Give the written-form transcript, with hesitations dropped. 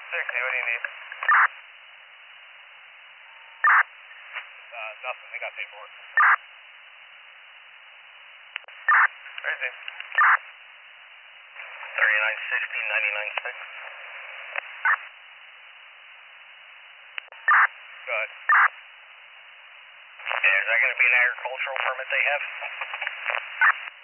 60, what do you need? Nothing, they got paperwork. Where's it? 3960, 99.6. Go ahead. Yeah, is that going to be an agricultural permit they have?